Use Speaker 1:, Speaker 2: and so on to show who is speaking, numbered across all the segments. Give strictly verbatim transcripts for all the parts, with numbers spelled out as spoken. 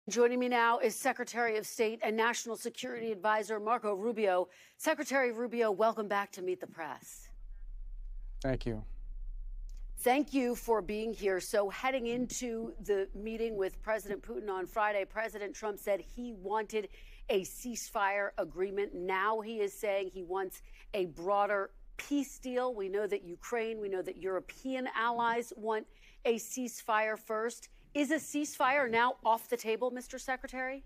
Speaker 1: Joining me now is Secretary of State and National Security Advisor Marco Rubio. Secretary Rubio, welcome back to Meet the Press.
Speaker 2: Thank you.
Speaker 1: Thank you for being here. So heading into the meeting with President Putin on Friday, President Trump said he wanted a ceasefire agreement. Now he is saying he wants a broader peace deal. We know that Ukraine, we know that European allies want a ceasefire first. Is a ceasefire now off the table, Mister Secretary?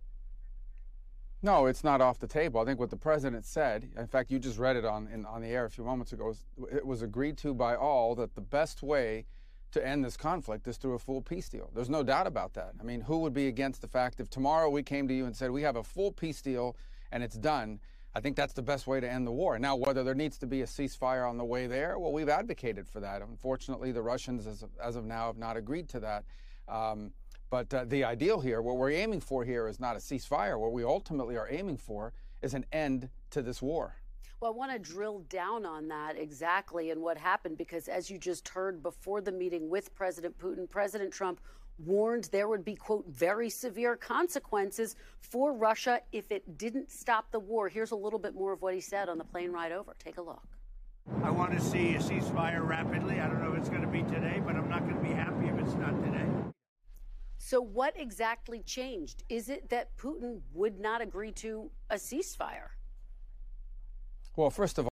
Speaker 2: No, it's not off the table. I think what the president said, in fact, you just read it on in, on the air a few moments ago, was, it was agreed to by all that the best way to end this conflict is through a full peace deal. There's no doubt about that. I mean, who would be against the fact if tomorrow we came to you and said we have a full peace deal and it's done? I think that's the best way to end the war. Now, whether there needs to be a ceasefire on the way there, well, we've advocated for that. Unfortunately, the Russians, as of, as of now, have not agreed to that. Um, but uh, the ideal here, what we're aiming for here is not a ceasefire. What we ultimately are aiming for is an end to this war.
Speaker 1: Well, I want to drill down on that exactly and what happened, because as you just heard before the meeting with President Putin, President Trump warned there would be, quote, very severe consequences for Russia if it didn't stop the war. Here's a little bit more of what he said on the plane ride over. Take a look.
Speaker 3: I want to see a ceasefire rapidly. I don't know if it's going to be today, but I'm not going to be happy if it's not today.
Speaker 1: So what exactly changed? Is it that Putin would not agree to a ceasefire?
Speaker 2: Well, first of all,